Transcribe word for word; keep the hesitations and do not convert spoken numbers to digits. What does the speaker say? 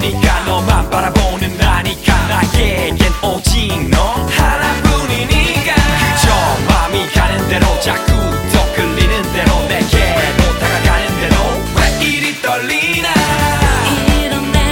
거니까 너만 바라보는다니까 나에겐 오직 너 하나뿐이니까 그저 맘이 가는 대로 자꾸